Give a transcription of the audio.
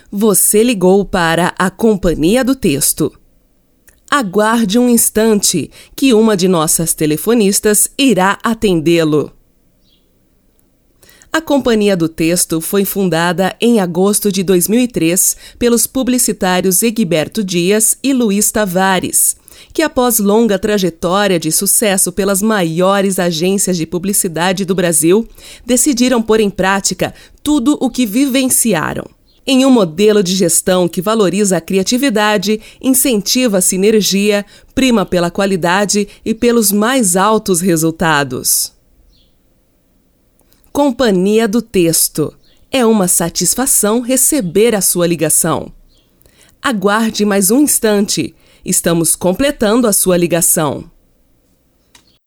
Você ligou para a Companhia do Texto. Aguarde um instante, que uma de nossas telefonistas irá atendê-lo. A Companhia do Texto foi fundada em agosto de 2003 pelos publicitários Egberto Dias e Luiz Tavares, que após longa trajetória de sucesso pelas maiores agências de publicidade do Brasil, decidiram pôr em prática tudo o que vivenciaram. Em um modelo de gestão que valoriza a criatividade, incentiva a sinergia, prima pela qualidade e pelos mais altos resultados. Companhia do Texto. É uma satisfação receber a sua ligação. Aguarde mais um instante. Estamos completando a sua ligação.